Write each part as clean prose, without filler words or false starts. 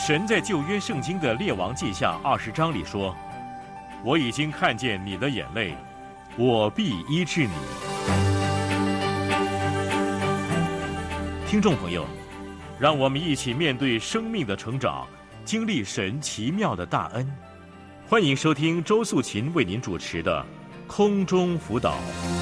神在旧约圣经的列王记下20章里说：“我已经看见你的眼泪，我必医治你。”听众朋友，让我们一起面对生命的成长，经历神奇妙的大恩。欢迎收听周素琴为您主持的空中辅导。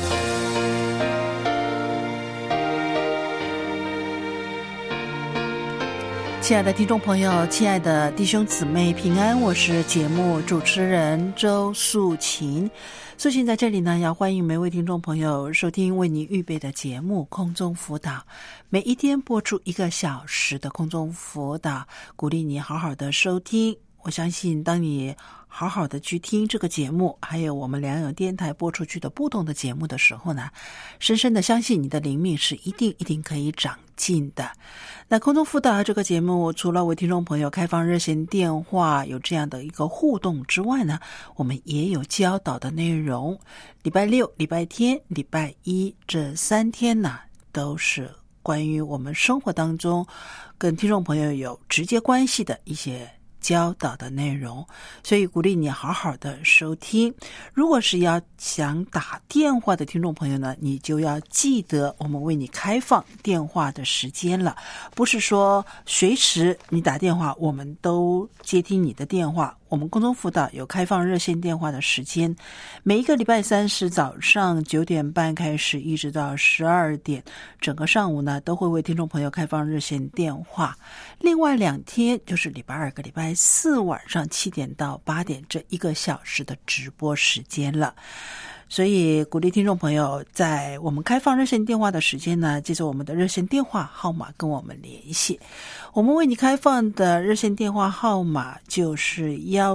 亲爱的听众朋友，亲爱的弟兄姊妹平安，我是节目主持人周素琴。素琴在这里呢，要欢迎每位听众朋友收听为你预备的节目空中辅导，每一天播出1个小时的空中辅导，鼓励你好好的收听。我相信当你好好的去听这个节目，还有我们良友电台播出去的不同的节目的时候呢，深深的相信你的灵命是一定可以长进的。那空中辅导这个节目，除了为听众朋友开放热线电话有这样的一个互动之外呢，我们也有教导的内容。礼拜六、礼拜天、礼拜一这3天呢，都是关于我们生活当中跟听众朋友有直接关系的一些教导的内容，所以鼓励你好好的收听。如果是想打电话的听众朋友呢，你就要记得我们为你开放电话的时间了，不是说随时你打电话我们都接听你的电话。我们空中辅导有开放热线电话的时间，每一个礼拜三是早上9点半开始，一直到12点，整个上午呢都会为听众朋友开放热线电话。另外2天就是礼拜2跟礼拜4晚上7点到8点这1个小时的直播时间了。所以鼓励听众朋友在我们开放热线电话的时间呢，记住我们的热线电话号码跟我们联系。我们为你开放的热线电话号码就是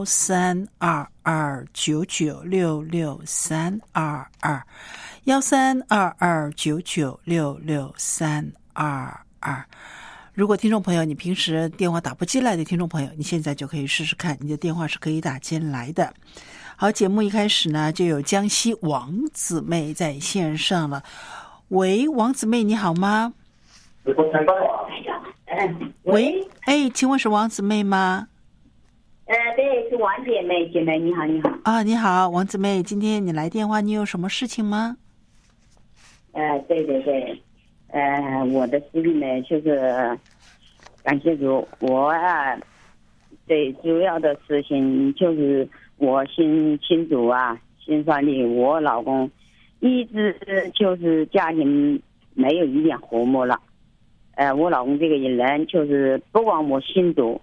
1322996632，1322996632。如果听众朋友你平时电话打不进来的听众朋友，你现在就可以试试看，你的电话是可以打进来的。好，节目一开始呢，就有江西王姊妹在线上了。喂，王姊妹你好吗？喂，请问是王姊妹吗？ 对，是王姐妹，姐妹你好，你好。 啊，你好，王姊妹，今天你来电话，你有什么事情吗？ 对，我的事情呢，就是感谢主，我最主要的事情就是我信主啊，信上帝，我老公一直就是家庭没有一点和睦了。我老公这个人就是不管我信主，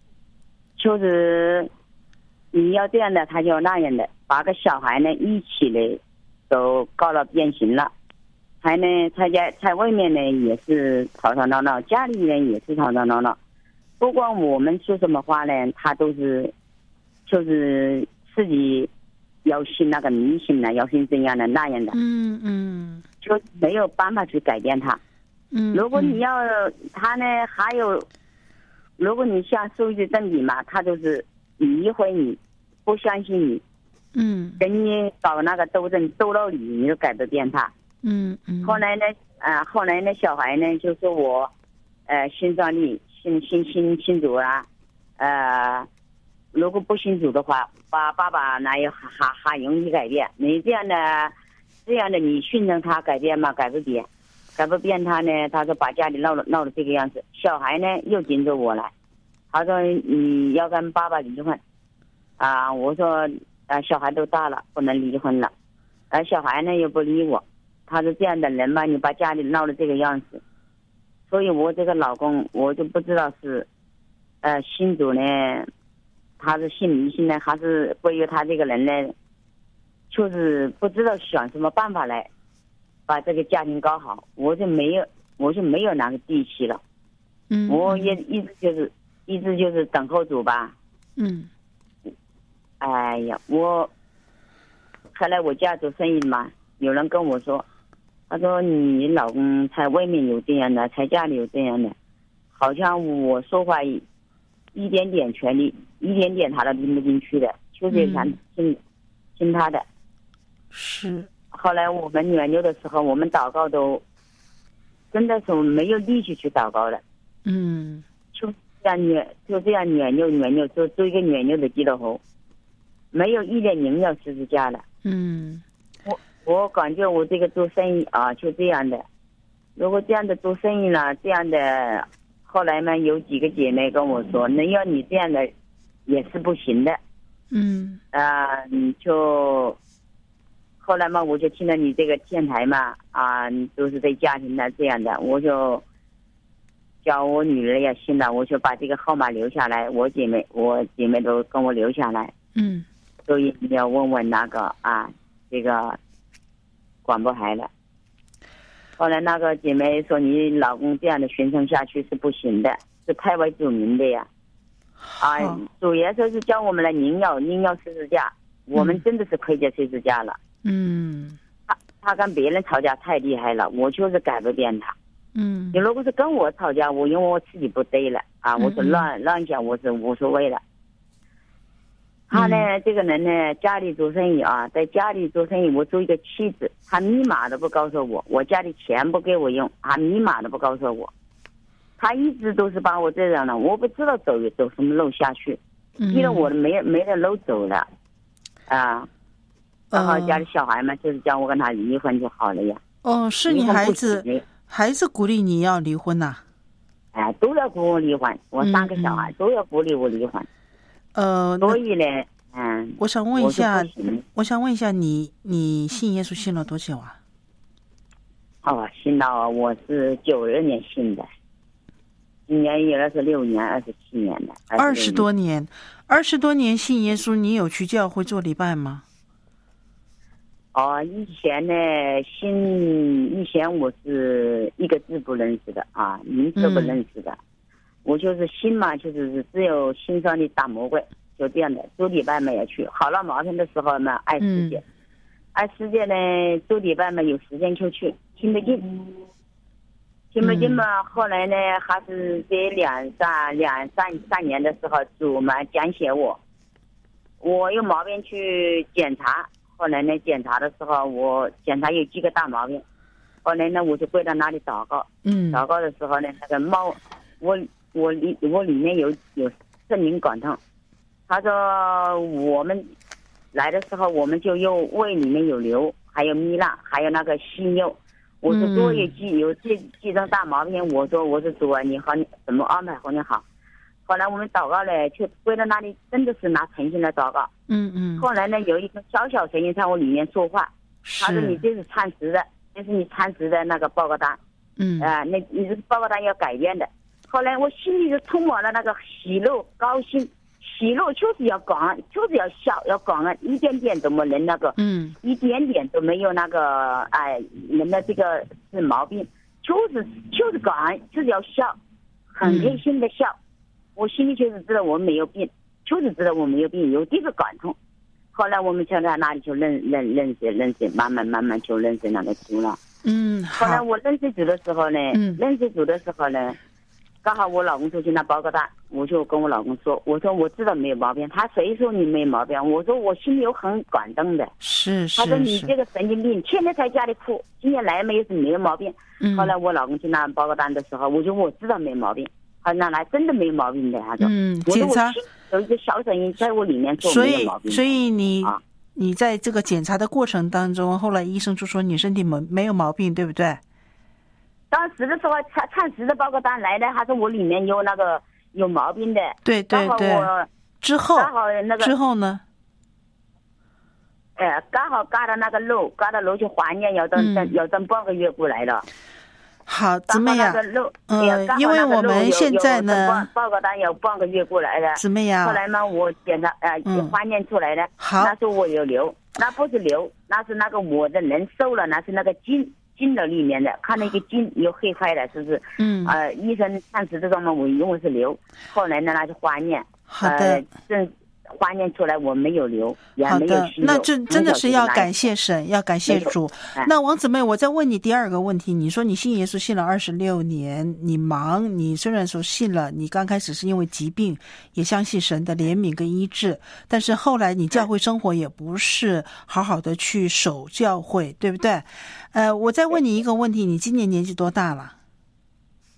就是你要这样的他就要那样的，把个小孩呢一起的都搞了变形了。还呢在外面呢也是吵吵闹闹，家里人也是吵吵闹闹，不管我们说什么话呢，他都是就是自己要信那个迷信的，要信这样的那样的，就没有办法去改变他。如果你要他呢，还有如果你想收据证据嘛，他就是诋毁你，不相信你，跟你搞那个斗争斗到底，你就改不变他。后来呢小孩呢就说我信上帝，信主啊，如果不信主的话，爸爸哪有还容易改变？你这样的你训练他改变吗？改不变他呢，他说把家里闹了这个样子。小孩呢又跟着我来，他说你要跟爸爸离婚啊，我说小孩都大了不能离婚了，小孩呢又不理我，他说这样的人嘛，你把家里闹了这个样子。所以我这个老公我就不知道是信主呢，他是信迷信呢，还是关于他这个人呢，就是不知道想什么办法来把这个家庭搞好。我就没有那个底气了。我也一直就是等候主吧。哎呀，我后来我家做生意嘛，有人跟我说，他说你老公在外面有这样的，在家里有这样的，好像我说话一点点权利，一点点他都听不进去的，就是想听他的。 是。 后来我们年幼的时候，我们祷告都真的是没有力气去祷告了。 这样扭做一个扭的基督徒，没有一点荣耀十字架了。我感觉我这个做生意啊，就这样的。如果这样的做生意呢，这样的，后来嘛，有几个姐妹跟我说，那要你这样的也是不行的。就后来嘛，我就听了你这个电台嘛，都是对家庭的这样的，我就叫我女儿也信了，我就把这个号码留下来，我姐妹都跟我留下来。所以你要问问那个这个广播台了。后来那个姐妹说，你老公这样的宣传下去是不行的，是太为著名的呀。主耶稣是教我们来荣耀十字架，我们真的是亏欠十字架了。他跟别人吵架太厉害了，我就是改不变他。你如果是跟我吵架，我因为我自己不对了我是乱讲，我是无所谓了。他呢，这个人呢，家里做生意在家里做生意，我做一个妻子，他密码都不告诉我，我家里钱不给我用，他密码都不告诉我，他一直都是把我这样的，我不知道走什么路下去，因为我没得路走了然后家里小孩嘛，就是叫我跟他离婚就好了呀。 是你孩子鼓励你要离婚呐？ 都要鼓我离婚，我3个小孩都要鼓励我离婚。所以呢， 我想问一下，你信耶稣信了多久啊？ 信到我是92年信的，今年也26年、27年了。 20多年信耶稣，你有去教会做礼拜吗？ 以前呢，以前我是一个字不认识的名字不认识的。我就是心嘛，就是只有心上的大魔鬼，就这样的。做礼拜没有去，好了毛病的时候嘛，爱世界呢，做礼拜嘛有时间就去，听不进嘛。后来呢，还是这两三年的时候，主嘛讲解我有毛病去检查。后来呢，检查的时候我检查有几个大毛病，后来呢我就跪到那里祷告。祷告的时候呢，那个我里面有圣灵感动，他说我们来的时候我们就有胃里面有瘤，还有糜烂，还有那个息肉。我说多有这几种大毛病，我说主啊，你好，你怎么安排好你好。后来我们祷告了，就跪到那里，真的是拿诚心来祷告。后来呢，有一个小声音在我里面说话，他说你这是暂时的，这是你暂时的那个报告单。那你这个报告单要改变的。后来我心里就充满了那个喜乐高兴，喜乐就是要感恩，就是要笑，要感恩，一点点都没人那个，一点点都没有那个人的这个是毛病，就是感恩，就是要笑，很开心的笑。我心里就是知道我没有病，就是知道我没有病，有这个感动。后来我们就在那里就认识，慢慢就认识那个主了。后来我认识主的时候呢，刚好我老公出去拿报告单，我就跟我老公说，我说我知道没有毛病，他谁说你没有毛病？我说我心里有很感动的。他说你这个神经病，天天在家里哭，今天来没有毛病。后来我老公去拿报告单的时候，我知道没有毛病。那来真的没有毛病的，他说。 检查有一个小声音在我里面说没有毛病。 所以你在这个检查的过程当中，后来医生就说你身体没有毛病，对不对？ 当时的时候，暂时的报告单来的，他说我里面有那个有毛病的。 对。之后呢？ 刚好嘎到那个路去还愿，要等半个月过来了。 好，姊妹呀，因为我们现在呢， 报告单有半个月过来的， 姊妹呀。 后来嘛，我检查还原出来了，那时候我有瘤，那不是瘤，那是那个我的人瘦了，那是那个筋的里面的，看那个筋有黑块的，是不是？医生暂时这种嘛，我因为是瘤，后来呢那就还原， 好的， 还原出来我没有瘤，也没有息肉。 那这真的是要感谢神，要感谢主。那王姊妹，我再问你第二个问题，你说你信耶稣信了26年，你忙，你虽然说信了，你刚开始是因为疾病，也相信神的怜悯跟医治，但是后来你教会生活也不是好好的去守教会，对不对？我再问你一个问题，你今年年纪多大了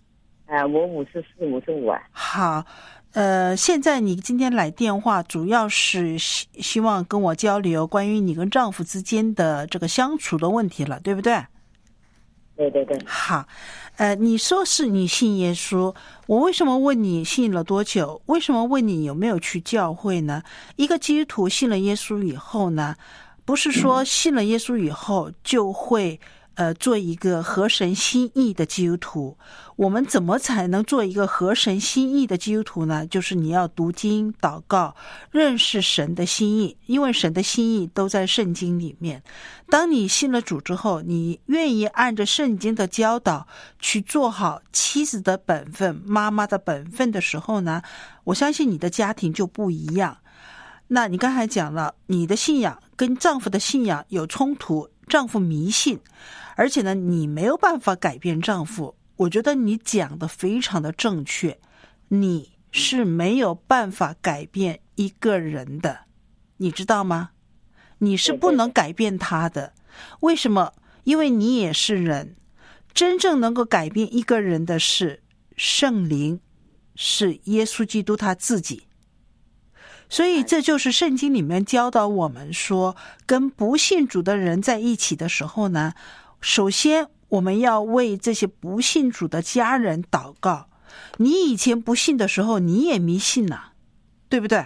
我54、55啊。 好，现在你今天来电话，主要是希望跟我交流关于你跟丈夫之间的这个相处的问题了，对不对？ 对对对。 好，你说是你信耶稣，我为什么问你信了多久？为什么问你有没有去教会呢？一个基督徒信了耶稣以后呢，不是说信了耶稣以后就会做一个合神心意的基督徒。我们怎么才能做一个合神心意的基督徒呢？就是你要读经祷告，认识神的心意，因为神的心意都在圣经里面。当你信了主之后，你愿意按着圣经的教导去做好妻子的本分、妈妈的本分的时候呢，我相信你的家庭就不一样。那你刚才讲了，你的信仰跟丈夫的信仰有冲突，丈夫迷信，而且呢，你没有办法改变丈夫。我觉得你讲的非常的正确，你是没有办法改变一个人的，你知道吗？你是不能改变他的。为什么？因为你也是人，真正能够改变一个人的是圣灵，是耶稣基督他自己。所以这就是圣经里面教导我们说，跟不信主的人在一起的时候呢，首先我们要为这些不信主的家人祷告。你以前不信的时候，你也迷信了，对不对？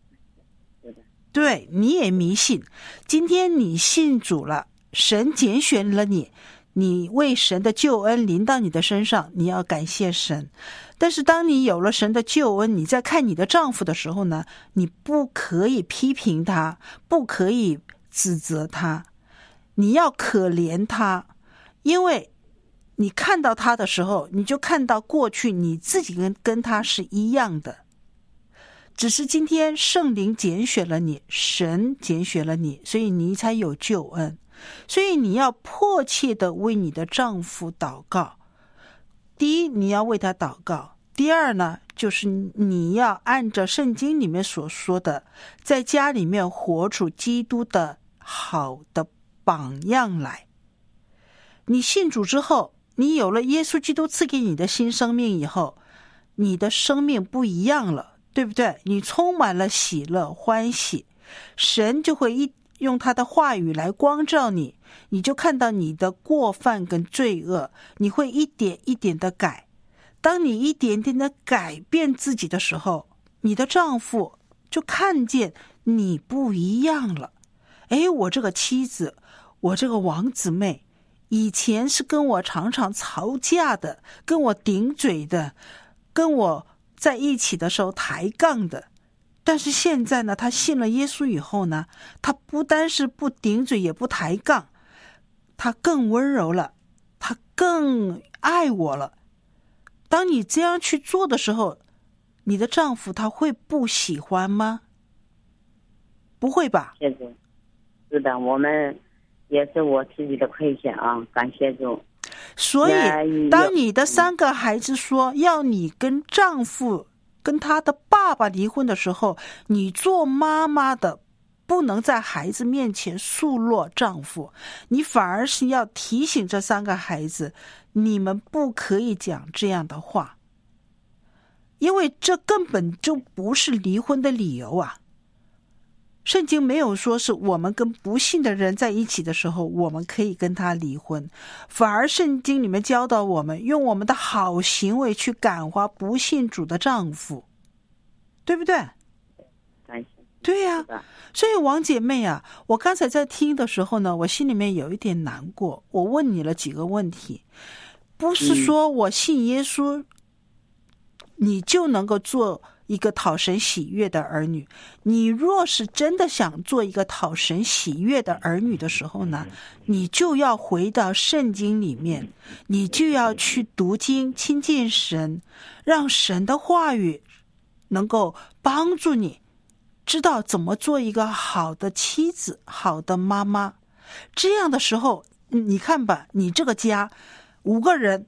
对，你也迷信。今天你信主了，神拣选了你，你为神的救恩临到你的身上，你要感谢神。但是当你有了神的救恩，你在看你的丈夫的时候呢，你不可以批评他，不可以指责他，你要可怜他。因为你看到他的时候，你就看到过去你自己跟他是一样的，只是今天圣灵拣选了你，神拣选了你，所以你才有救恩。所以你要迫切的为你的丈夫祷告。第一，你要为他祷告；第二呢，就是你要按照圣经里面所说的，在家里面活出基督的好的榜样来。你信主之后，你有了耶稣基督赐给你的新生命以后，你的生命不一样了，对不对？你充满了喜乐欢喜，神就会用他的话语来光照你，你就看到你的过犯跟罪恶，你会一点一点的改。当你一点点的改变自己的时候，你的丈夫就看见你不一样了。诶，我这个妻子，我这个王姊妹，以前是跟我常常吵架的，跟我顶嘴的，跟我在一起的时候抬杠的，但是现在呢，他信了耶稣以后呢，他不单是不顶嘴也不抬杠，他更温柔了，他更爱我了。当你这样去做的时候，你的丈夫他会不喜欢吗？不会吧？ 谢主，是的，我们也是我自己的亏欠啊，感谢主。 所以当你的3个孩子说要你跟丈夫跟他的爸爸离婚的时候，你做妈妈的不能在孩子面前数落丈夫，你反而是要提醒这3个孩子，你们不可以讲这样的话，因为这根本就不是离婚的理由啊。圣经没有说是我们跟不信的人在一起的时候我们可以跟他离婚，反而圣经里面教导我们用我们的好行为去感化不信主的丈夫，对不对？对呀，所以王姐妹啊，我刚才在听的时候呢，我心里面有一点难过。我问你了几个问题，不是说我信耶稣你就能够做一个讨神喜悦的儿女。你若是真的想做一个讨神喜悦的儿女的时候呢，你就要回到圣经里面，你就要去读经亲近神，让神的话语能够帮助你知道怎么做一个好的妻子好的妈妈。这样的时候你看吧，你这个家5个人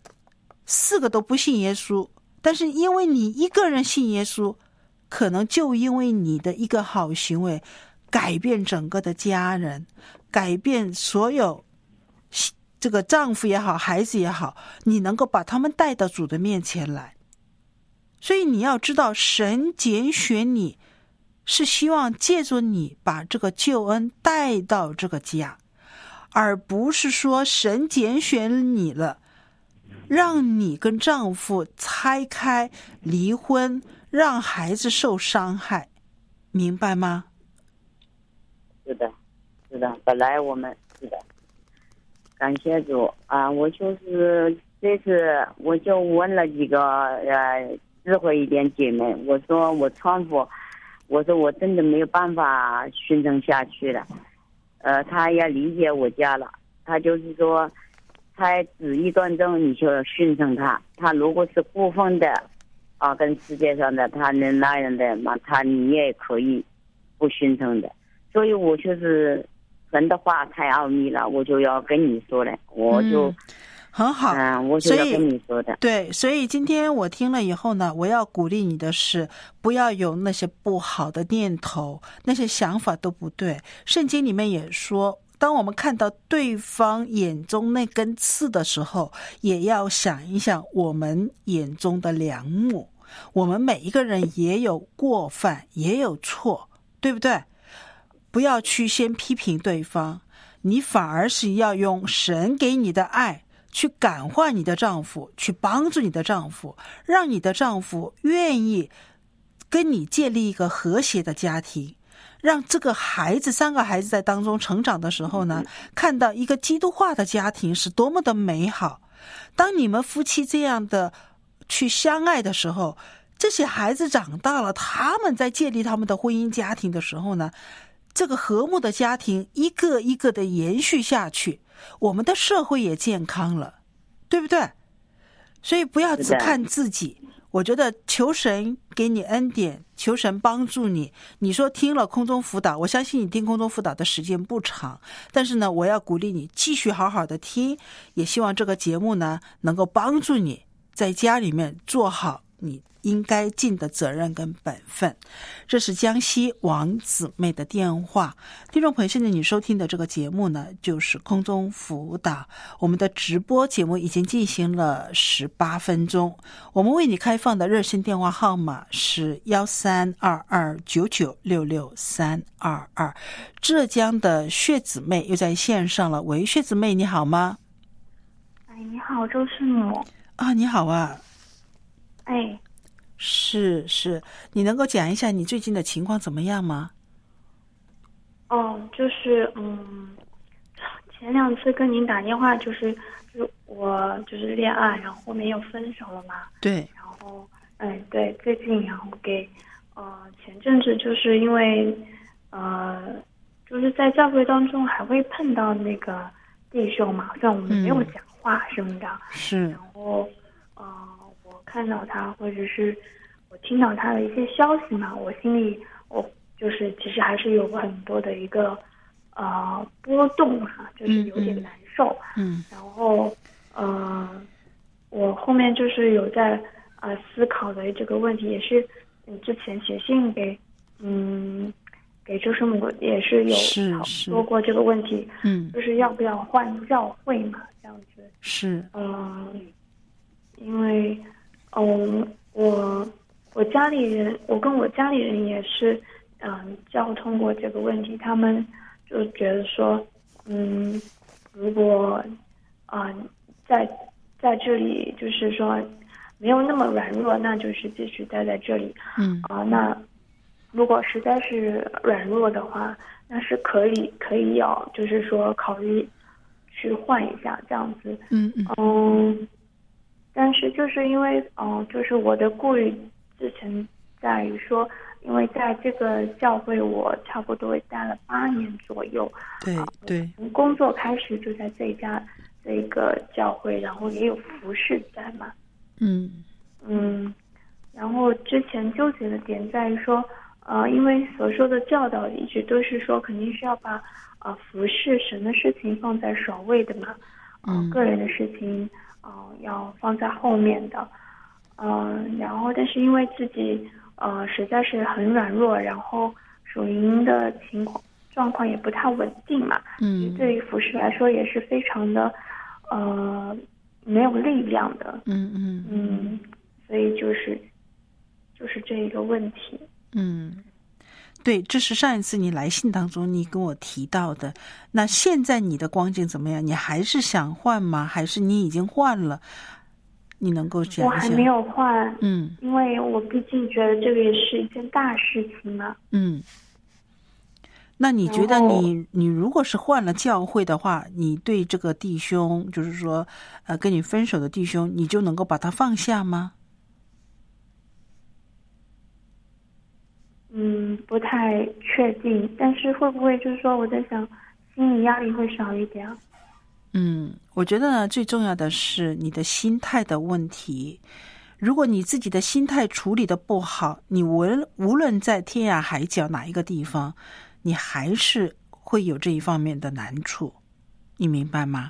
4个都不信耶稣，但是因为你一个人信耶稣，可能就因为你的一个好行为改变整个的家人，改变所有这个丈夫也好，孩子也好，你能够把他们带到主的面前来。所以你要知道，神拣选你是希望借助你把这个救恩带到这个家，而不是说神拣选你了，让你跟丈夫拆开离婚，让孩子受伤害，明白吗？ 是的，是的，本来我们是的，感谢主啊！我就是这次我就问了几个智慧一点姐妹，我说我丈夫，我说我真的没有办法顺承下去了，他也理解我家了，他就是说，他旨意断正，你就顺承他，他如果是过分的啊，跟世界上的他那样的嘛，你也可以不顺承的，所以我就是神的话太奥秘了，我就要跟你说了，我就。 很好， 我就要跟你说的。 对，所以今天我听了以后呢，我要鼓励你的是，不要有那些不好的念头，那些想法都不对。圣经里面也说，当我们看到对方眼中那根刺的时候，也要想一想我们眼中的梁木。我们每一个人也有过犯，也有错，对不对？不要去先批评对方，你反而是要用神给你的爱去感化你的丈夫，去帮助你的丈夫，让你的丈夫愿意跟你建立一个和谐的家庭，让这个孩子3个孩子在当中成长的时候呢，看到一个基督化的家庭是多么的美好。当你们夫妻这样的去相爱的时候，这些孩子长大了，他们在建立他们的婚姻家庭的时候呢，这个和睦的家庭一个一个的延续下去，我们的社会也健康了，对不对？所以不要只看自己，我觉得求神给你恩典，求神帮助你。你说听了空中辅导，我相信你听空中辅导的时间不长，但是呢，我要鼓励你继续好好的听，也希望这个节目呢能够帮助你在家里面做好你应该尽的责任跟本分。这是江西王姊妹的电话。听众朋友，现在你收听的这个节目呢，就是空中辅导。我们的直播节目已经进行了18分钟，我们为你开放的热线电话号码是132299663222。浙江的薛姊妹又在线上了，喂，薛姊妹你好吗？ 哎，你好，周师母。 啊，你好啊。 哎， 是，你能够讲一下你最近的情况怎么样吗？ 就是前2次跟您打电话，就是我就是恋爱，然后后面又分手了嘛。对。然后对，最近然后前阵子就是因为就是在教会当中还会碰到那个弟兄嘛，虽然我们没有讲话什么的。是。然后我看到他或者是我听到他的一些消息嘛，我心里就是其实还是有很多的一个波动哈，就是有点难受。然后我后面就是有在思考的这个问题，也是之前写信给周师母也是有说过这个问题。就是要不要换教会嘛，这样子。是。因为我家里人，我跟我家里人也是交通过这个问题，他们就觉得说如果在这里就是说没有那么软弱，那就是继续待在这里。那如果实在是软弱的话，那是可以要就是说考虑去换一下这样子。但是就是因为就是我的顾虑之前在于说，因为在这个教会我差不多待了8年左右。对。从工作开始就在这个教会，然后也有服侍在嘛。然后之前纠结的点在于说，因为所说的教导一直都是说肯定是要把服侍神的事情放在首位的嘛。个人的事情要放在后面的。然后但是因为自己实在是很软弱，然后属灵的状况也不太稳定嘛。对于服侍来说也是非常的没有力量的。所以就是这一个问题。 对，这是上一次你来信当中你跟我提到的。那现在你的光景怎么样？你还是想换吗？还是你已经换了？你能够讲一下？ 我还没有换，因为我毕竟觉得这个也是一件大事情嘛。 那你觉得你如果是换了教会的话，你对这个弟兄，就是说跟你分手的弟兄，你就能够把他放下吗？ 不太确定，但是会不会就是说我在想心理压力会少一点。 我觉得呢，最重要的是你的心态的问题。如果你自己的心态处理的不好，你无论在天涯海角哪一个地方，你还是会有这一方面的难处，你明白吗？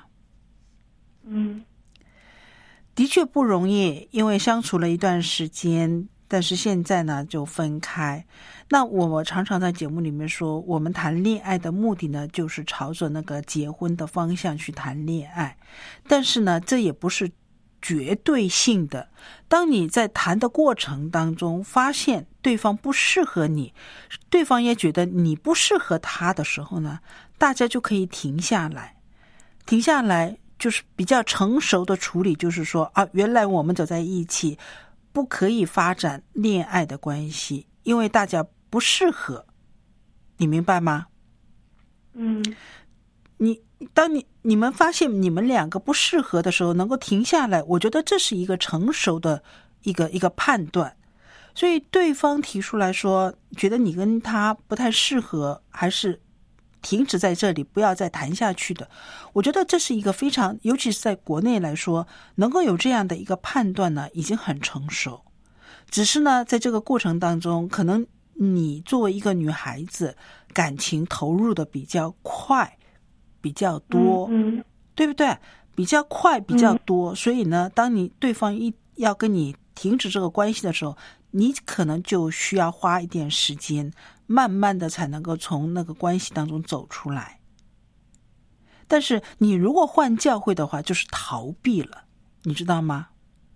的确不容易，因为相处了一段时间，但是现在呢就分开。那我常常在节目里面说，我们谈恋爱的目的呢，就是朝着那个结婚的方向去谈恋爱。但是呢，这也不是绝对性的。当你在谈的过程当中发现对方不适合你，对方也觉得你不适合他的时候呢，大家就可以停下来就是比较成熟的处理，就是说原来我们走在一起不可以发展恋爱的关系，因为大家不适合，你明白吗？当你们发现你们两个不适合的时候，能够停下来，我觉得这是一个成熟的一个判断。所以对方提出来说，觉得你跟他不太适合，还是停止在这里，不要再谈下去的。我觉得这是一个非常，尤其是在国内来说，能够有这样的一个判断呢，已经很成熟。只是呢，在这个过程当中，可能你作为一个女孩子，感情投入的比较快，比较多，对不对？比较快，比较多，所以呢，当对方要跟你停止这个关系的时候，你可能就需要花一点时间，慢慢的才能够从那个关系当中走出来。但是你如果换教会的话，就是逃避了，你知道吗？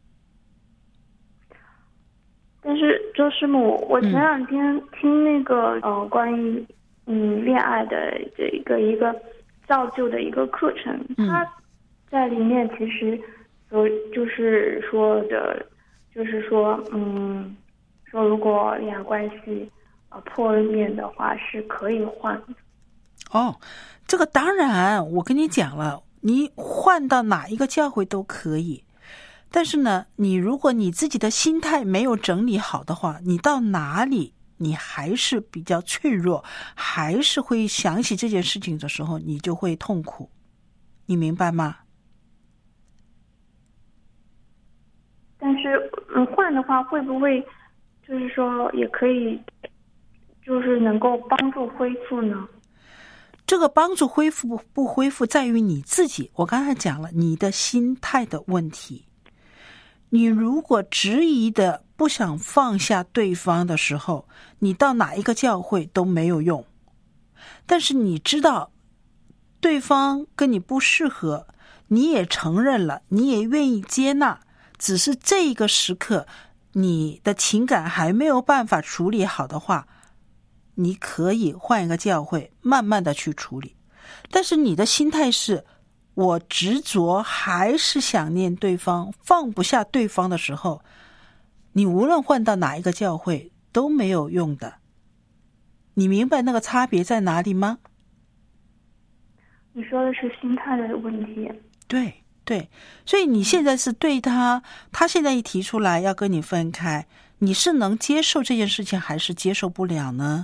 但是周师母，我前两天听那个关于恋爱的这一个造就的一个课程，他在里面其实就是说的，就是说说如果恋爱关系破了面的话是可以换的。 这个当然，我跟你讲了，你换到哪一个教会都可以。但是呢，如果你自己的心态没有整理好的话，你到哪里你还是比较脆弱，还是会想起这件事情的时候，你就会痛苦，你明白吗？ 但是换的话会不会就是说也可以就是能够帮助恢复呢？ 这个帮助恢复不恢复在于你自己，我刚才讲了你的心态的问题。你如果执意的不想放下对方的时候，你到哪一个教会都没有用。但是你知道对方跟你不适合，你也承认了，你也愿意接纳，只是这一个时刻你的情感还没有办法处理好的话，你可以换一个教会慢慢的去处理。但是你的心态是我执着还是想念对方，放不下对方的时候，你无论换到哪一个教会都没有用的。你明白那个差别在哪里吗？ 你说的是心态的问题。 对，所以你现在是对他现在一提出来要跟你分开，你是能接受这件事情还是接受不了呢？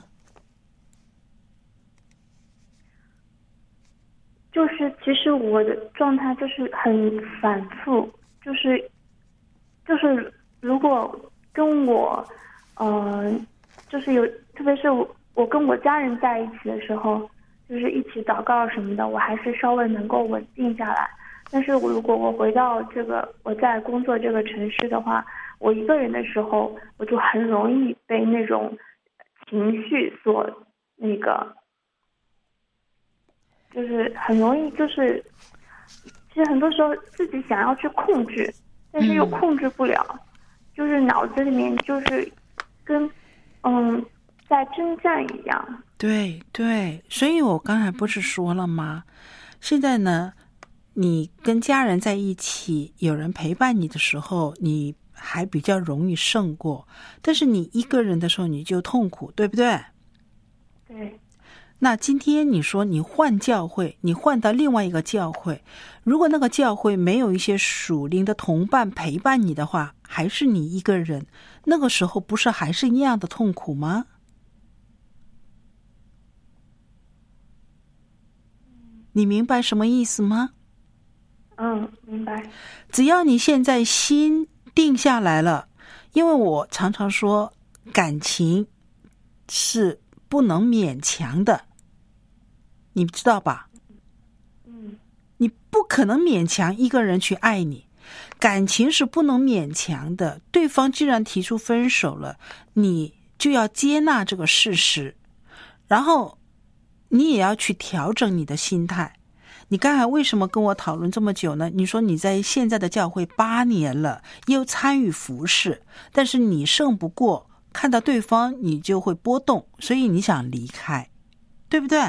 就是其实我的状态就是很反复，就是如果跟我就是特别是我跟我家人在一起的时候，就是一起祷告什么的，我还是稍微能够稳定下来。但是如果我回到我在工作这个城市的话，我一个人的时候，我就很容易被那种情绪所就是很容易就是，其其实很多时候自己想要去控制，但是又控制不了，就是脑子里面就是跟在征战一样。 对对，所以我刚才不是说了吗？现在呢，你跟家人在一起，有人陪伴你的时候，你还比较容易胜过，但是你一个人的时候你就痛苦，对不对？ 对。 那今天你说你换教会，你换到另外一个教会，如果那个教会没有一些属灵的同伴陪伴你的话，还是你一个人，那个时候不是还是一样的痛苦吗？你明白什么意思吗？ 明白。 只要你现在心定下来了，因为我常常说感情是不能勉强的，你知道吧？你不可能勉强一个人去爱你，感情是不能勉强的。对方既然提出分手了，你就要接纳这个事实，然后你也要去调整你的心态。你刚才为什么跟我讨论这么久呢？你说你在现在的教会8年了，又参与服事，但是你胜不过，看到对方你就会波动，所以你想离开，对不对？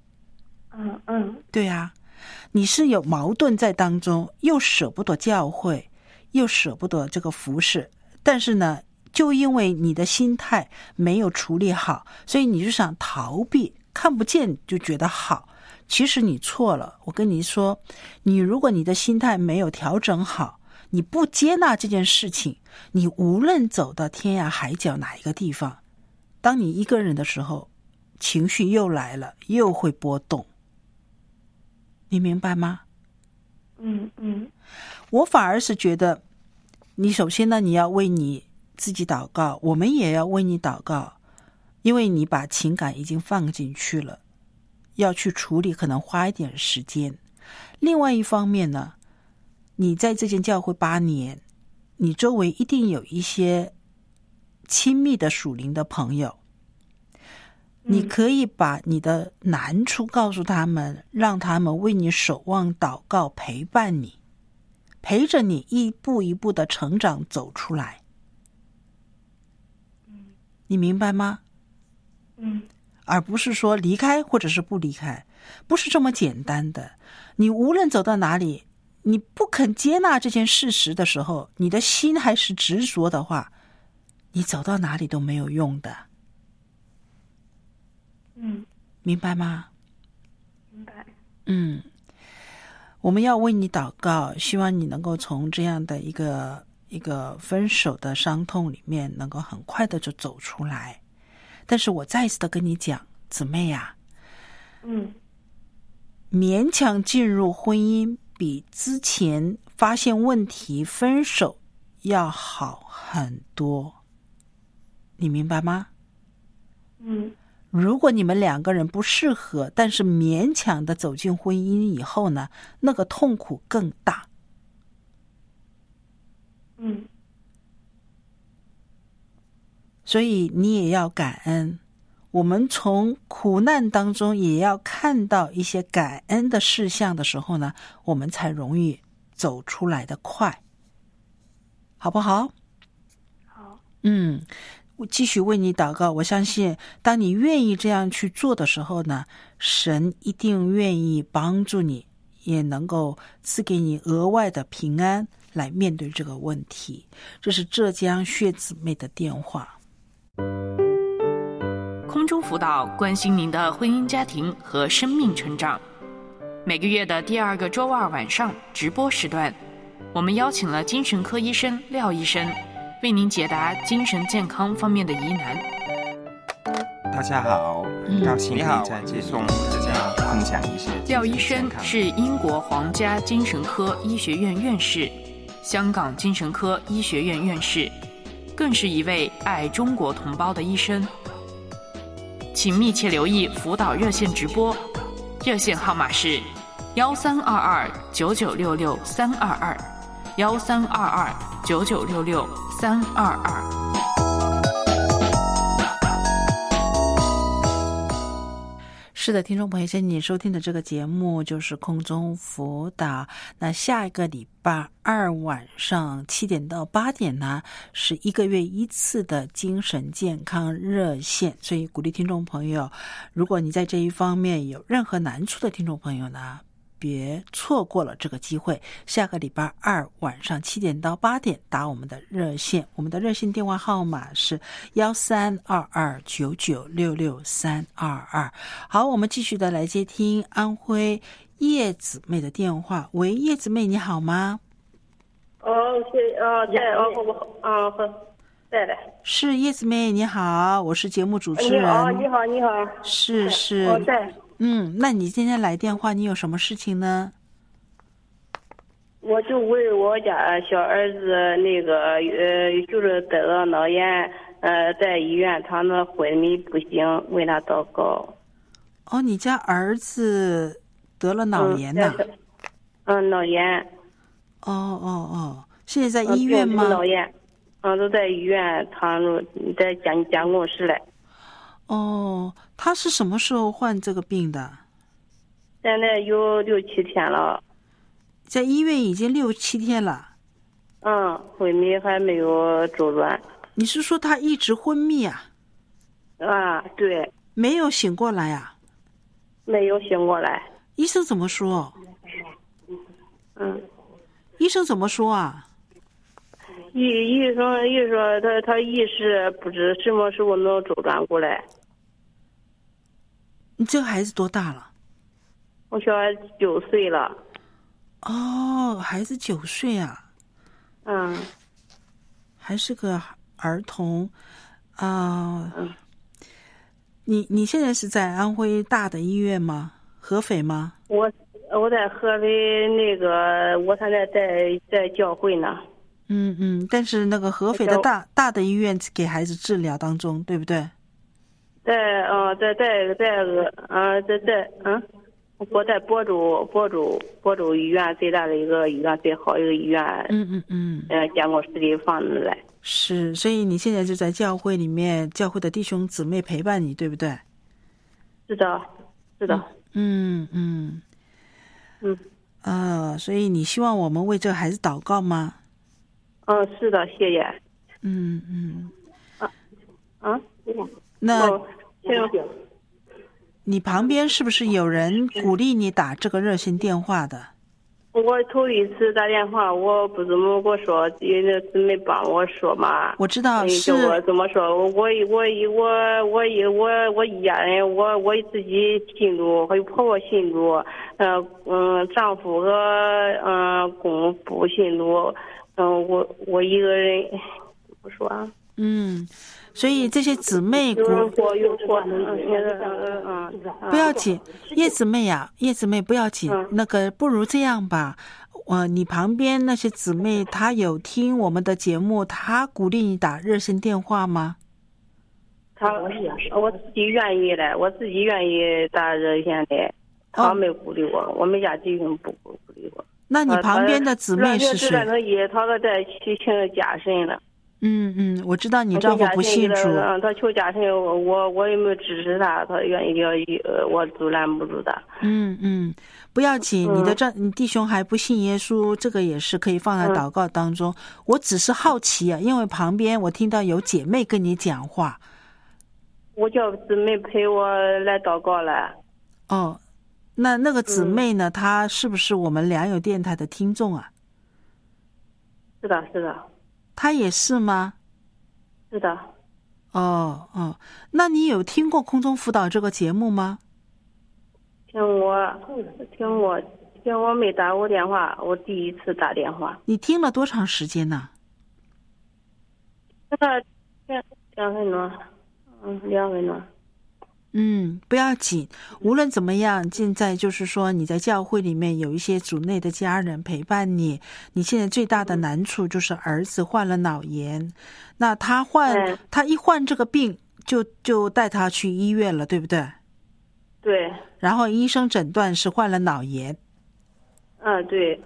对啊，你是有矛盾在当中，又舍不得教会，又舍不得这个服事，但是呢，就因为你的心态没有处理好，所以你就想逃避，看不见就觉得好。其实你错了，我跟你说，如果你的心态没有调整好，你不接纳这件事情，你无论走到天涯海角哪一个地方，当你一个人的时候，情绪又来了，又会波动。你明白吗？我反而是觉得，你首先呢，你要为你自己祷告，我们也要为你祷告，因为你把情感已经放进去了，要去处理可能花一点时间。另外一方面呢，你在这间教会8年，你周围一定有一些亲密的属灵的朋友，你可以把你的难处告诉他们，让他们为你守望祷告，陪伴你，陪着你一步一步的成长走出来。你明白吗？而不是说离开或者是不离开，不是这么简单的。你无论走到哪里，你不肯接纳这件事实的时候，你的心还是执着的话，你走到哪里都没有用的。明白吗？ 明白。 我们要为你祷告，希望你能够从这样的一个分手的伤痛里面能够很快的就走出来。但是我再次的跟你讲，姊妹呀，勉强进入婚姻比之前发现问题分手要好很多，你明白吗？如果你们2个人不适合，但是勉强的走进婚姻以后呢，那个痛苦更大。所以你也要感恩，我们从苦难当中也要看到一些感恩的事项的时候呢，我们才容易走出来的快，好不好？ 好。 我继续为你祷告，我相信当你愿意这样去做的时候呢，神一定愿意帮助你，也能够赐给你额外的平安来面对这个问题。这是浙江薛姊妹的电话。 空中辅导关心您的婚姻家庭和生命成长。每个月的第2个周2晚上直播时段，我们邀请了精神科医生廖医生，为您解答精神健康方面的疑难。 大家好，很高兴可以在接送大家分享一些。 廖医生是英国皇家精神科医学院院士，香港精神科医学院院士，更是一位爱中国同胞的医生。请密切留意辅导热线直播，热线号码是1322-9966-322，1322-9966-322。 是的，听众朋友，现在你收听的这个节目就是空中辅导。那下一个礼拜二晚上7点到8点呢，是1个月1次的精神健康热线，所以鼓励听众朋友，如果你在这一方面有任何难处的听众朋友呢，别错过了这个机会。下个礼拜二晚上7点到8点打我们的热线，我们的热线电话号码是132299663222。好，我们继续的来接听安徽叶姊妹的电话。喂，叶姊妹你好吗？ 在的。 是叶姊妹你好，我是节目主持人。 你好。 是。 在。 那你今天来电话，你有什么事情呢？ 我就为我家小儿子那个就是得了脑炎，在医院他那昏迷不醒，为他祷告。 哦，你家儿子得了脑炎呐？ 脑炎。 哦，现在在医院吗？ 脑炎。都在医院，他在监控室嘞。 哦，他是什么时候患这个病的？ 现在有6、7天了。 在医院已经6、7天了。 昏迷还没有周转。 你是说他一直昏迷啊？ 对。 没有醒过来啊？ 没有醒过来。 医生怎么说？医生怎么说啊？ 医生说他意识不知什么时候能周转过来。 你这个孩子多大了？ 我小孩9岁了。 哦，孩子9岁啊。还是个儿童啊。你现在是在安徽大的医院吗？合肥吗？ 我在合肥那个，我现在在教会呢。 但是那个合肥的大的医院给孩子治疗当中，对不对？我在亳州医院，最大的一个医院，最好一个医院。监控室里放着来。 是，所以你现在就在教会里面，教会的弟兄姊妹陪伴你，对不对？ 是的。 所以你希望我们为这个孩子祷告吗？ 是的，谢谢。 那你旁边是不是有人鼓励你打这个热线电话的？ 我头一次打电话，我不怎么跟我说，姊妹帮我说嘛。 我知道是。 我怎么说？我一家人，我自己信主，还有婆婆信主，丈夫和公不信主，我一个人不说啊。 所以这些姊妹不要紧，叶姊妹不要紧。那个不如这样吧，你旁边那些姊妹，她有听我们的节目，她鼓励你打热线电话吗？ 我自己愿意的，我自己愿意打热线的，她没鼓励我，我们家弟兄不鼓励我。 那你旁边的姊妹是谁？ 他在求家神了。 我知道你丈夫不信主。 他求家神，我也没有支持他，他愿意我阻拦不住他。 不要紧，你弟兄还不信耶稣，这个也是可以放在祷告当中。我只是好奇啊，因为旁边我听到有姐妹跟你讲话。 我叫姊妹陪我来祷告了。 那个姊妹呢？她是不是我们良友电台的听众啊？ 是的。 她也是吗？ 是的。 那你有听过空中辅导这个节目吗？ 听我没打过电话，我第一次打电话。 你听了多长时间呢 ？2分钟，2分钟。 不要紧，无论怎么样，现在就是说你在教会里面有一些主内的家人陪伴你。你现在最大的难处就是儿子患了脑炎，那他一患这个病就带他去医院了，对不对？ 对。 然后医生诊断是患了脑炎。 对。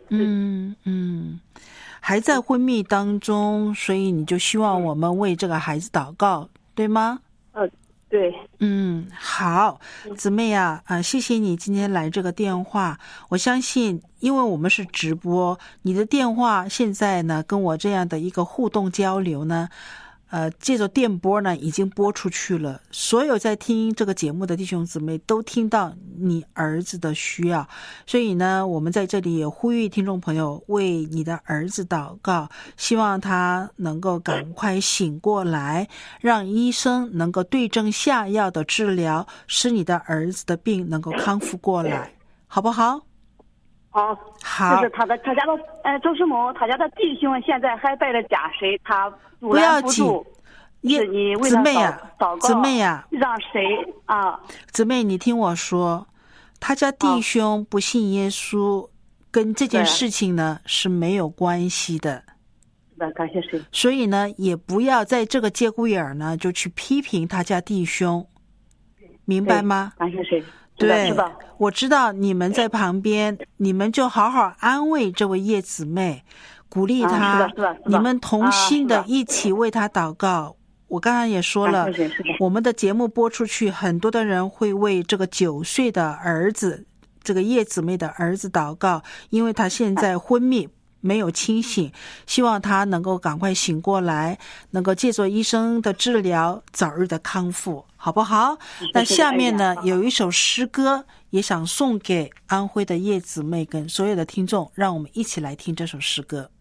还在昏迷当中，所以你就希望我们为这个孩子祷告，对吗？ 对， 好，姊妹啊，谢谢你今天来这个电话。我相信，因为我们是直播，你的电话现在呢，跟我这样的一个互动交流呢，借着电波呢，已经播出去了。所有在听这个节目的弟兄姊妹都听到你儿子的需要，所以呢，我们在这里也呼吁听众朋友为你的儿子祷告，希望他能够赶快醒过来，让医生能够对症下药的治疗，使你的儿子的病能够康复过来，好不好？ 好，就是他家的周师母，他家的弟兄现在还带着家谁，他不要紧， 是你为他祷告， 姊妹啊， 让谁啊？ 姊妹，你听我说，他家弟兄不信耶稣，跟这件事情呢是没有关系的。 感谢谁？ 所以呢，也不要在这个节骨眼儿呢就去批评他家弟兄，明白吗？ 感谢谁？ 对，我知道你们在旁边，你们就好好安慰这位叶姊妹，鼓励她，你们同心的一起为她祷告。我刚刚也说了，我们的节目播出去，很多的人会为这个9岁的儿子，这个叶姊妹的儿子祷告，因为他现在昏迷，没有清醒，希望他能够赶快醒过来，能够借助医生的治疗早日的康复，好不好？那下面呢，有一首诗歌也想送给安徽的叶姊妹跟所有的听众，让我们一起来听这首诗歌。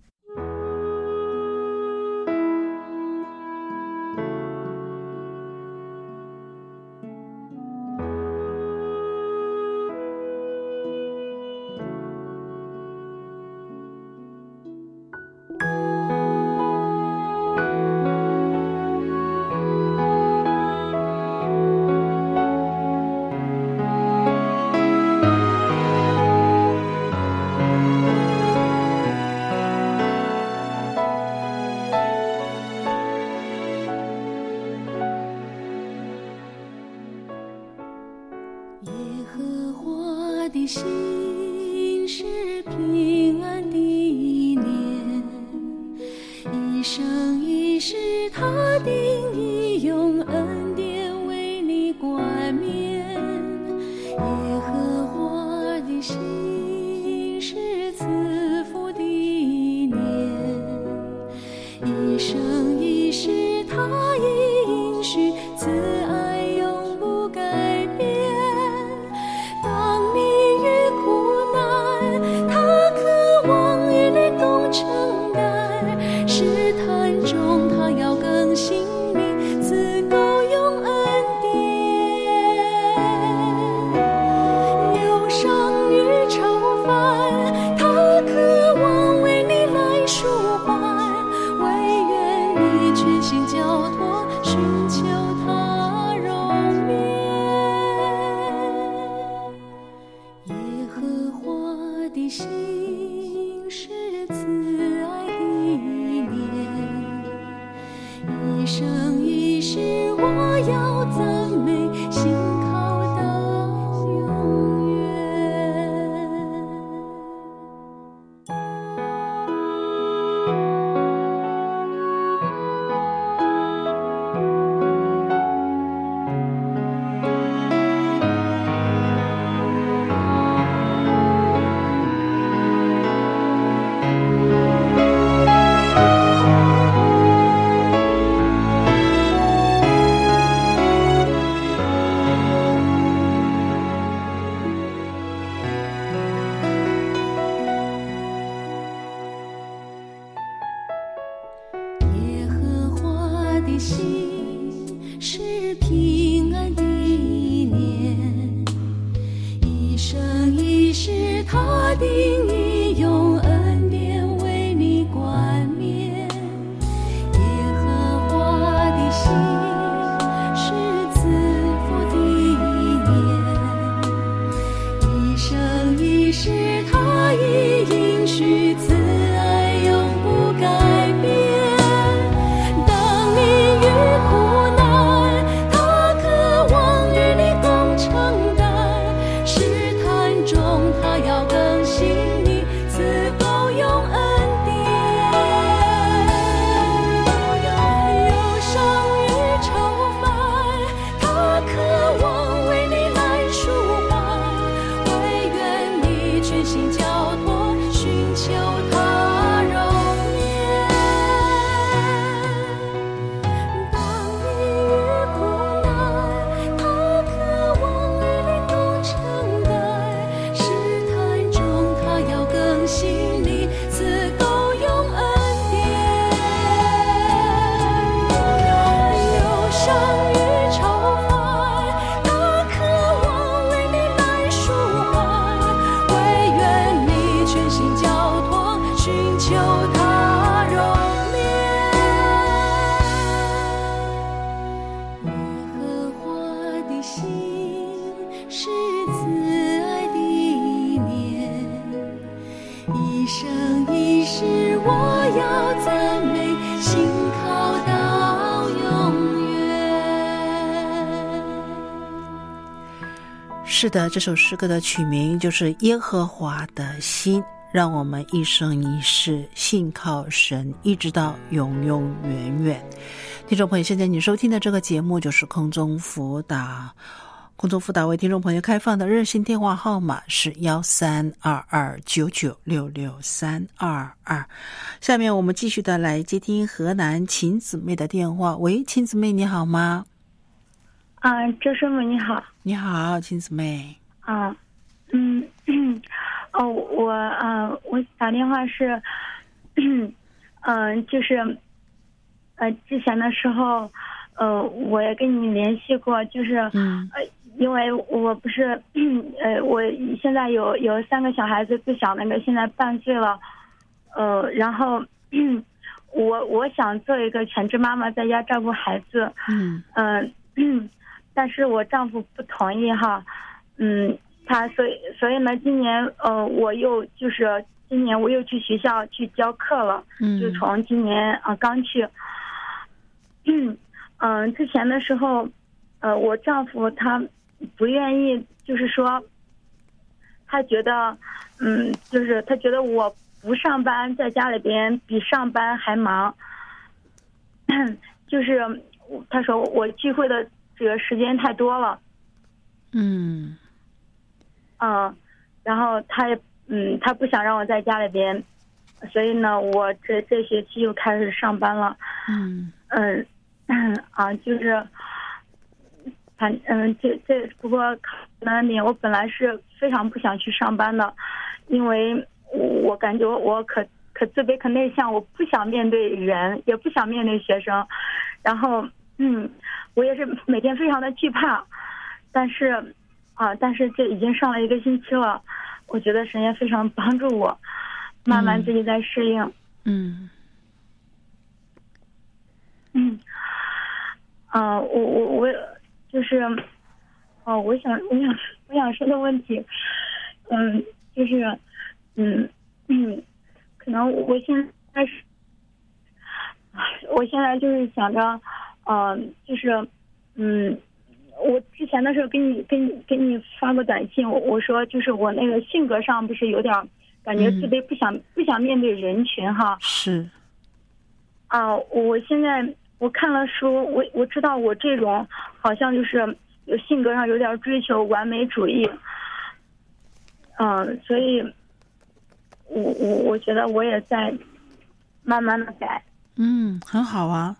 是的，这首诗歌的曲名就是耶和华的心，让我们一生一世信靠神，一直到永永远远。听众朋友，现在你收听的这个节目就是空中辅导。空中辅导为听众朋友开放的热线电话号码是132299663222。下面我们继续的来接听河南秦姊妹的电话。喂，秦姊妹你好吗？ 周师母你好。 你好，秦姊妹。 我打电话是，就是之前的时候，我也跟你联系过，就是因为我不是我现在有3个小孩子，最小那个现在半岁了，然后我想做一个全职妈妈，在家照顾孩子，但是我丈夫不同意哈，所以呢，今年我又去学校去教课了，就从今年刚去，之前的时候，我丈夫他不愿意，就是说，他觉得，就是他觉得我不上班，在家里边比上班还忙，就是他说我聚会的这个时间太多了，然后他也他不想让我在家里边，所以呢，我这学期又开始上班了，就是这不过考难点，我本来是非常不想去上班的，因为我感觉我可自卑可内向，我不想面对人，也不想面对学生，然后我也是每天非常的惧怕，但是这已经上了1个星期了，我觉得神也非常帮助我，慢慢自己在适应。我就是我想说的问题，就是可能我现在就是想着，就是我之前的时候给你发过短信，我说就是我那个性格上不是有点感觉自卑，不想面对人群哈。 是。 我现在我看了书，我知道我这种好像就是有性格上有点追求完美主义，所以我觉得我也在慢慢的改。 很好啊。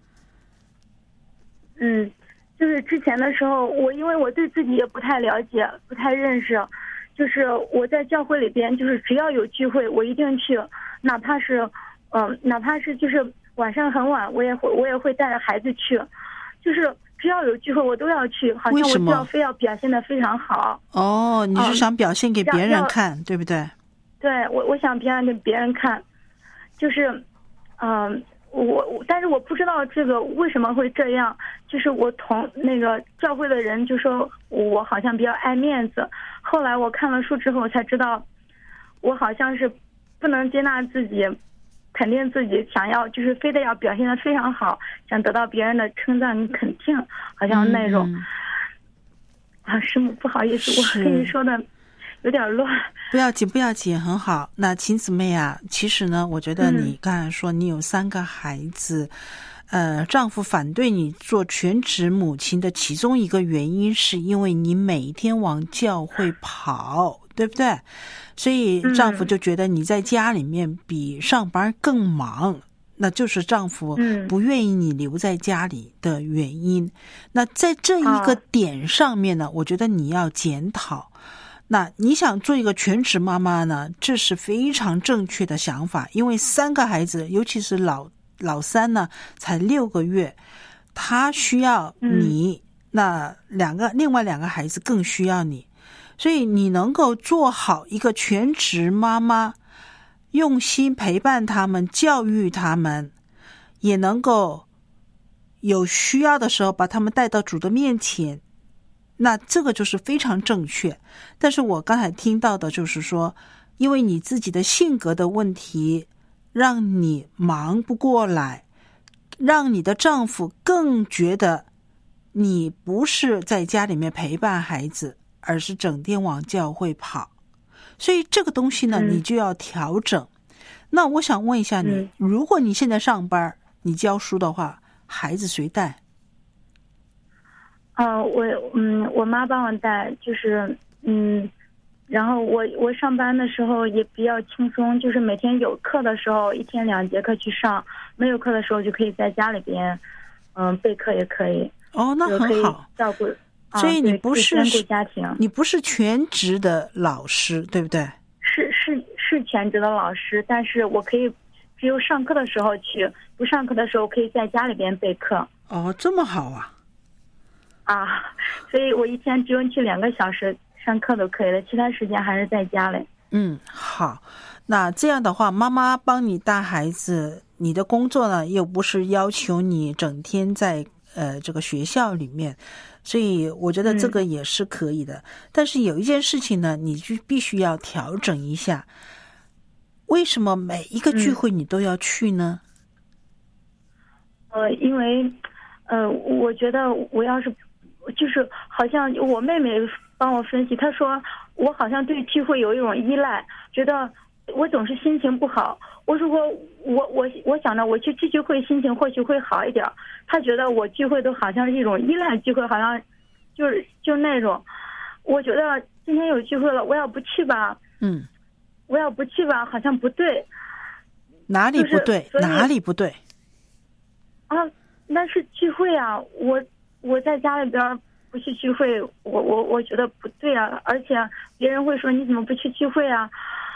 就是之前的时候，因为我对自己也不太了解，不太认识，就是我在教会里边，就是只要有聚会，我一定去，哪怕是就是晚上很晚，我也会带着孩子去，就是只要有聚会我都要去，好像我就要非要表现得非常好。 你是想表现给别人看，对不对？ 对，我想表现给别人看，就是但是我不知道这个为什么会这样，就是我同那个教会的人就说我好像比较爱面子，后来我看了书之后我才知道，我好像是不能接纳自己，肯定自己，想要就是非得要表现得非常好，想得到别人的称赞肯定，好像那种。师母不好意思，我跟你说的有点乱。 不要紧，很好。那秦姊妹啊，其实呢，我觉得你刚才说你有3个孩子，丈夫反对你做全职母亲的其中一个原因，是因为你每天往教会跑，对不对？所以丈夫就觉得你在家里面比上班更忙，那就是丈夫不愿意你留在家里的原因。那在这一个点上面呢，我觉得你要检讨。那你想做一个全职妈妈呢，这是非常正确的想法，因为3个孩子，尤其是老三呢才6个月，他需要你，那另外2个孩子更需要你，所以你能够做好一个全职妈妈，用心陪伴他们，教育他们，也能够有需要的时候把他们带到主的面前，那这个就是非常正确。但是我刚才听到的就是说，因为你自己的性格的问题，让你忙不过来，让你的丈夫更觉得你不是在家里面陪伴孩子， 而是整天往教会跑。所以这个东西呢，你就要调整。那我想问一下你，如果你现在上班，你教书的话，孩子谁带？ 我妈帮我带，就是然后我上班的时候也比较轻松，就是每天有课的时候1天2节课去上，没有课的时候就可以在家里边备课也可以。 哦，那很好， 照顾。 所以你不是兼顾家庭， 你不是全职的老师，对不对？ 是全职的老师，但是我可以只有上课的时候去，不上课的时候可以在家里边备课。 哦，这么好啊！ 所以我1天只用去2个小时上课都可以了，其他时间还是在家里。 好，那这样的话，妈妈帮你带孩子，你的工作呢又不是要求你整天在这个学校里面，所以我觉得这个也是可以的。但是有一件事情呢，你就必须要调整一下。为什么每一个聚会你都要去呢？ 因为我觉得我要是就是好像我妹妹帮我分析，她说我好像对聚会有一种依赖，觉得我总是心情不好。如果我想着我去聚会心情或许会好一点，她觉得我聚会都好像是一种依赖聚会，好像就那种。我觉得今天有聚会了，我要不去吧，好像不对。 哪里不对？哪里不对？ 那是聚会啊！我在家里边不去聚会，我觉得不对啊，而且别人会说你怎么不去聚会啊？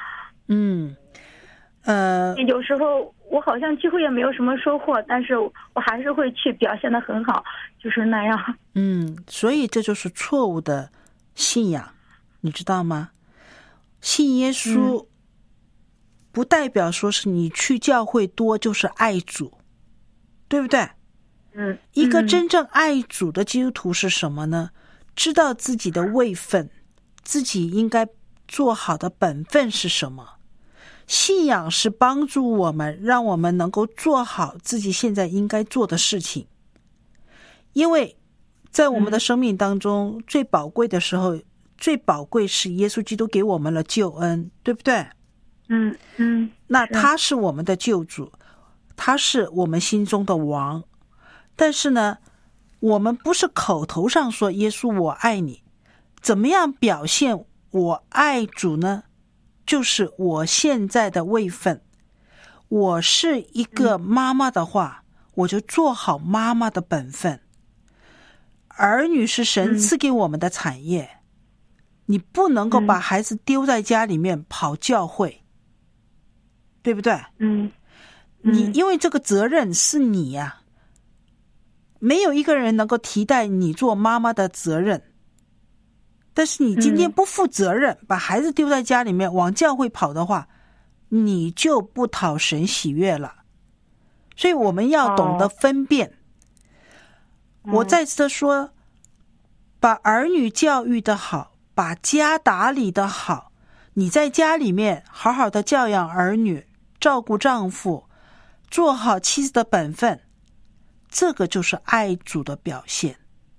有时候我好像聚会也没有什么收获，但是我还是会去，表现得很好，就是那样。 所以这就是错误的信仰，你知道吗？信耶稣不代表说是你去教会多就是爱主，对不对？一个真正爱主的基督徒是什么呢？知道自己的位分，自己应该做好的本分是什么。信仰是帮助我们，让我们能够做好自己现在应该做的事情。因为在我们的生命当中，最宝贵的时候，最宝贵是耶稣基督给我们了救恩，对不对？那他是我们的救主，他是我们心中的王。但是呢，我们不是口头上说耶稣我爱你，怎么样表现我爱主呢？就是我现在的位分，我是一个妈妈的话，我就做好妈妈的本分。儿女是神赐给我们的产业，你不能够把孩子丢在家里面跑教会，对不对？你因为这个责任是你呀，没有一个人能够替代你做妈妈的责任。但是你今天不负责任，把孩子丢在家里面往教会跑的话，你就不讨神喜悦了。所以我们要懂得分辨。我再次的说，把儿女教育的好，把家打理的好，你在家里面好好的教养儿女，照顾丈夫，做好妻子的本分，这个就是爱主的表现。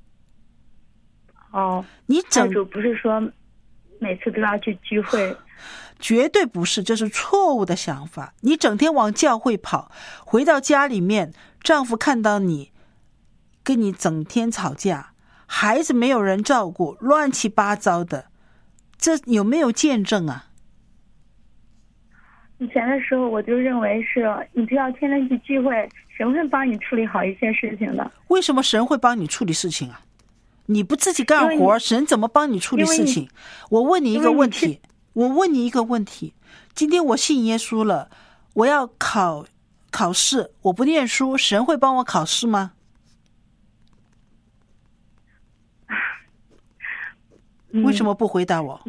你爱主不是说每次都要去聚会， 绝对不是，这是错误的想法。你整天往教会跑，回到家里面，丈夫看到你跟你整天吵架，孩子没有人照顾，乱七八糟的，这有没有见证啊？ 以前的时候我就认为是你不要天天去聚会，神会帮你处理好一些事情的。 为什么神会帮你处理事情啊？你不自己干活，神怎么帮你处理事情？我问你一个问题，今天我信耶稣了，我要考试，我不念书，神会帮我考试吗？为什么不回答我？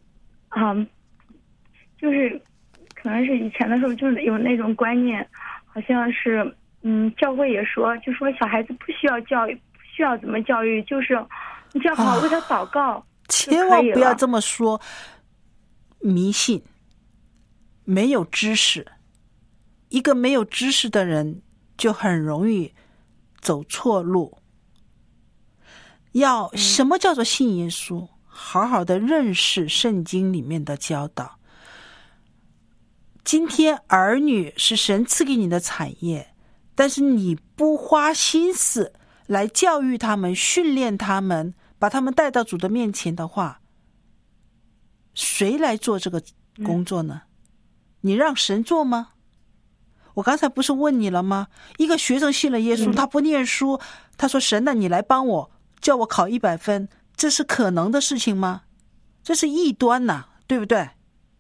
就是可能是以前的时候就是有那种观念，好像是教会也说，就说小孩子不需要教育，不需要怎么教育，就是你只要好好为他祷告， 千万不要这么说。迷信，没有知识，一个没有知识的人就很容易走错路。什么叫做信耶稣？ 好好的认识圣经里面的教导。今天儿女是神赐给你的产业，但是你不花心思来教育他们、训练他们，把他们带到主的面前的话，谁来做这个工作呢？你让神做吗？我刚才不是问你了吗？一个学生信了耶稣，他不念书，他说神啊，你来帮我，叫我考100分，这是可能的事情吗？这是异端呐，对不对？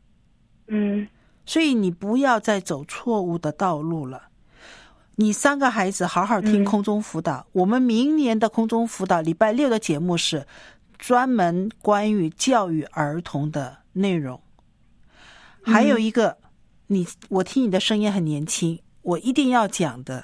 所以你不要再走错误的道路了。你3个孩子好好听空中辅导，我们明年的空中辅导礼拜6的节目是专门关于教育儿童的内容。还有一个，我听你的声音很年轻，我一定要讲的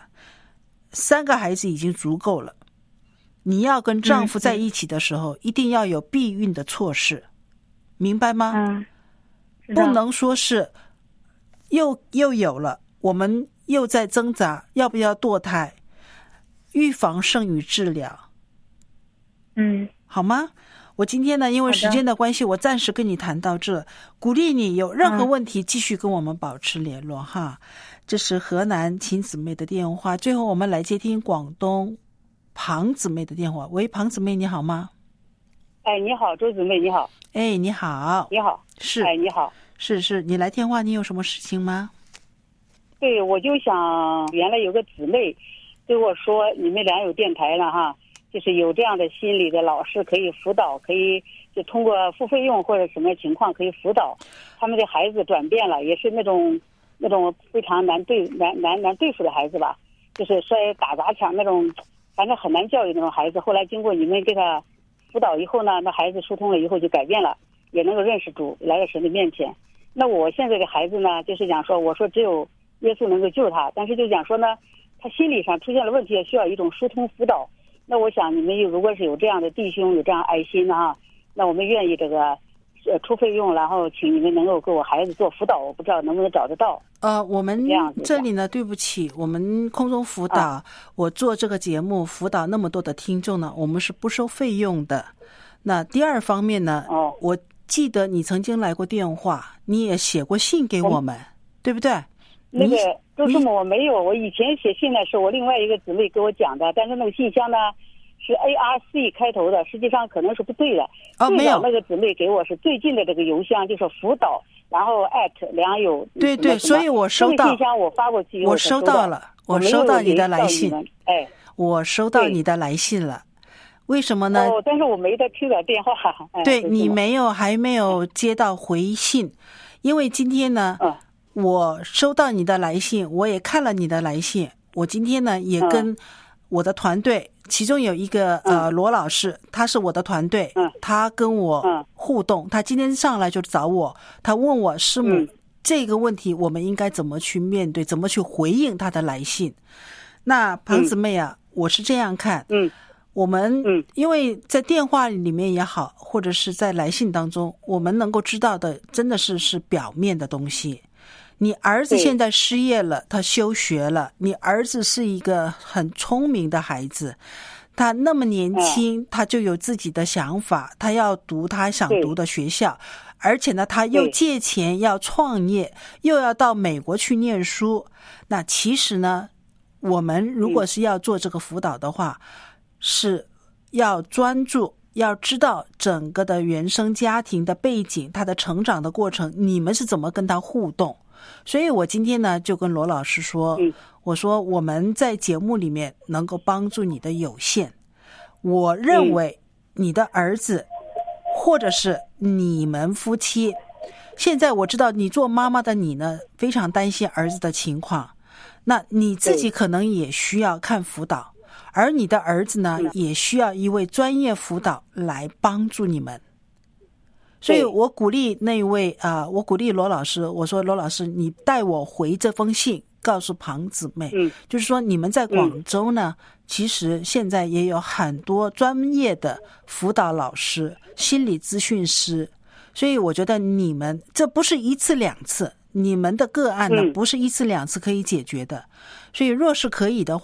，3个孩子已经足够了。你要跟丈夫在一起的时候，一定要有避孕的措施，明白吗？不能说是又有了，我们又在挣扎要不要堕胎，预防胜于治疗。好吗？我今天呢，因为时间的关系，我暂时跟你谈到这，鼓励你有任何问题继续跟我们保持联络哈。这是河南秦姊妹的电话，最后我们来接听广东庞姊妹的电话。喂，庞姊妹你好吗？ 你好，周姊妹你好。 你好。 你好。 是。 你好。 是，你来电话，你有什么事情吗？ 对，我就想，原来有个姊妹对我说，你们俩有电台了哈，就是有这样的心理的老师可以辅导，可以就通过付费用或者什么情况可以辅导他们的孩子转变了，也是那种非常难对付的孩子吧，就是摔打砸抢那种，反正很难教育那种孩子。后来经过你们给他辅导以后呢，那孩子疏通了以后就改变了，也能够认识主，来到神的面前。那我现在的孩子呢，就是讲说，我说只有耶稣能够救他，但是就讲说呢，他心理上出现了问题，也需要一种疏通辅导。那我想你们如果是有这样的弟兄，有这样爱心的哈，那我们愿意这个出费用，然后请你们能够给我孩子做辅导，我不知道能不能找得到。 我们这里呢，对不起，我们空中辅导，我做这个节目辅导那么多的听众呢，我们是不收费用的。那第二方面呢，我记得你曾经来过电话，你也写过信给我们，对不对？ 那个周师母我没有，我以前写信呢是我另外一个姊妹给我讲的，但是那个信箱呢是 ARC 开头的，实际上可能是不对的。 没有， 那个姊妹给我是最近的这个邮箱，就是辅导，然后良友。 对，所以我收到。 这个信箱我发过去， 我收到了，我收到你的来信。我收到你的来信了。为什么呢？ 但是我没得听到电话。 对，你还没有接到回信，因为今天呢，我收到你的来信，我也看了你的来信。我今天呢也跟我的团队，其中有一个罗老师，他是我的团队，他跟我互动，他今天上来就找我，他问我师母这个问题我们应该怎么去面对，怎么去回应他的来信。那庞姊妹啊，我是这样看，我们因为在电话里面也好，或者是在来信当中，我们能够知道的真的是表面的东西。你儿子现在失业了，他休学了，你儿子是一个很聪明的孩子，他那么年轻，他就有自己的想法，他要读他想读的学校，而且呢他又借钱要创业，又要到美国去念书。那其实呢，我们如果是要做这个辅导的话，是要专注，要知道整个的原生家庭的背景，他的成长的过程，你们是怎么跟他互动。所以我今天呢就跟罗老师说，我说我们在节目里面能够帮助你的有限，我认为你的儿子或者是你们夫妻，现在我知道你做妈妈的你呢非常担心儿子的情况，那你自己可能也需要看辅导，而你的儿子呢也需要一位专业辅导来帮助你们。所以我鼓励那位我鼓励罗老师，我说罗老师，你带我回这封信，告诉庞姊妹，就是说你们在广州呢，其实现在也有很多专业的辅导老师、心理咨询师，所以我觉得你们这不是一次两次，你们的个案呢不是一次两次可以解决的，所以若是可以的话，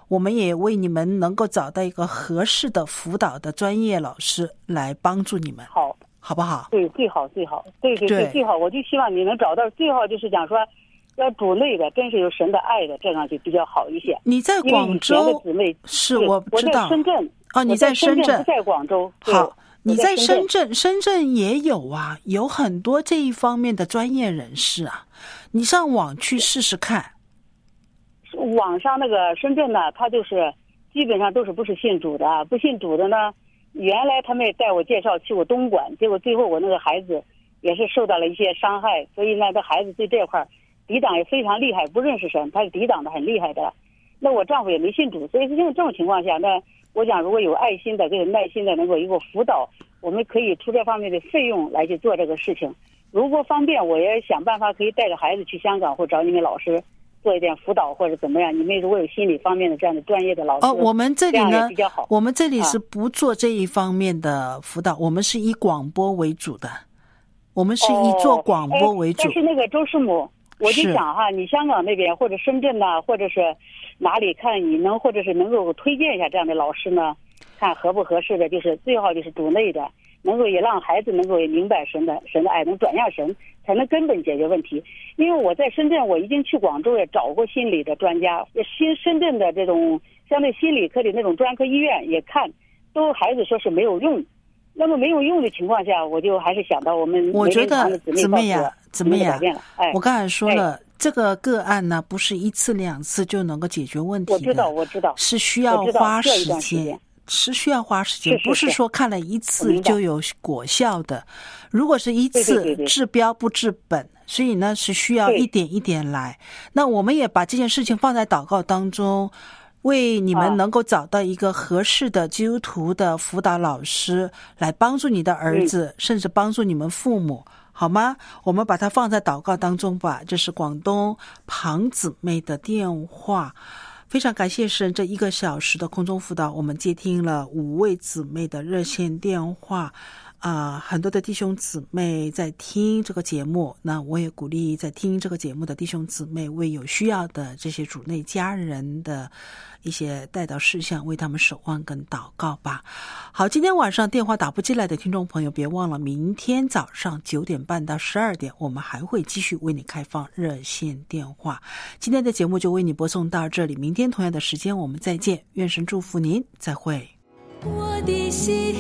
我们也为你们能够找到一个合适的辅导的专业老师来帮助你们，好不好？ 对，最好，对，最好。我就希望你能找到，最好就是讲说，要主内的，真是有神的爱的，这样就比较好一些。 你在广州？是，我知道。 我在深圳。 你在深圳， 不在广州。 好，你在深圳，深圳也有啊，有很多这一方面的专业人士啊，你上网去试试看。 网上那个深圳呢，他就是基本上都是不是信主的，不信主的呢，原来他们也带我介绍去过东莞，结果最后我那个孩子也是受到了一些伤害，所以呢，这孩子对这块抵挡也非常厉害，不认识神，他是抵挡的很厉害的。那我丈夫也没信主，所以是这种情况下，那我想如果有爱心的、有耐心的，能够一个辅导，我们可以出这方面的费用来去做这个事情。如果方便，我也想办法可以带着孩子去香港或找你们老师做一点辅导或者怎么样。你们如果有心理方面的这样的专业的老师， 我们这里呢， 比较好。 我们这里是不做这一方面的辅导，我们是以广播为主的，我们是以做广播为主。 但是那个周师母，我就想哈，你香港那边或者深圳呐，或者是哪里看你能或者是能够推荐一下这样的老师呢？看合不合适的，就是最好就是主内的，能够也让孩子能够也明白神的爱，能转向神，才能根本解决问题。因为我在深圳，我已经去广州也找过心理的专家，深圳的这种相对心理科的那种专科医院也看，都孩子说是没有用。那么没有用的情况下，我就还是想到我觉得姊妹呀，我刚才说了，这个个案呢，不是一次两次就能够解决问题的。 我知道， 是需要花时间，不是说看了一次就有果效的。如果是一次，治标不治本，所以呢是需要一点一点来。那我们也把这件事情放在祷告当中。为你们能够找到一个合适的基督徒的辅导老师来帮助你的儿子，甚至帮助你们父母，好吗？我们把它放在祷告当中吧。这是广东庞姊妹的电话。非常感谢神，这1个小时的空中辅导，我们接听了5位姊妹的热线电话。很多的弟兄姊妹在听这个节目，那我也鼓励在听这个节目的弟兄姊妹为有需要的这些主内家人的一些带到事项，为他们守望跟祷告吧。好，今天晚上电话打不进来的听众朋友，别忘了明天早上9点半到12点，我们还会继续为你开放热线电话。今天的节目就为你播送到这里，明天同样的时间我们再见，愿神祝福您，再会。 我的心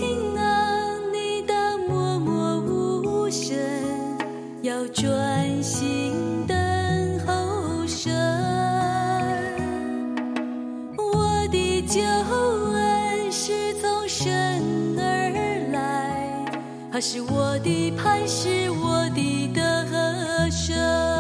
要专心等候神，我的救恩是从神而来，他是我的磐石，我的得胜。